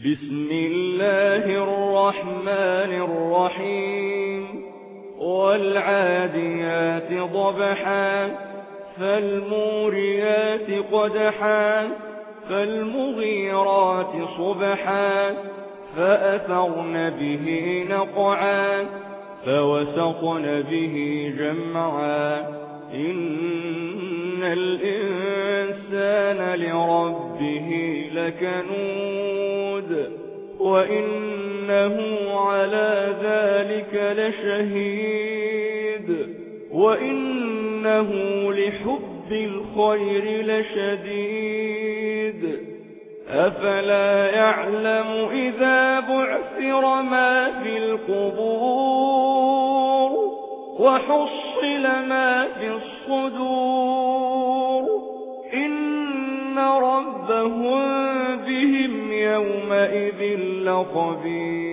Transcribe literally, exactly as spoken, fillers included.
بسم الله الرحمن الرحيم والعاديات ضبحا فالموريات قدحا فالمغيرات صبحا فأثرن به نقعا فوسطن به جمعا إن الإنسان لربه لكنود وإنه على ذلك لشهيد وإنه لحب الخير لشديد أفلا يعلم إذا بعثر ما في القبور وحصل ما في الصدور إن ربهم بهم يومئذ لخبير.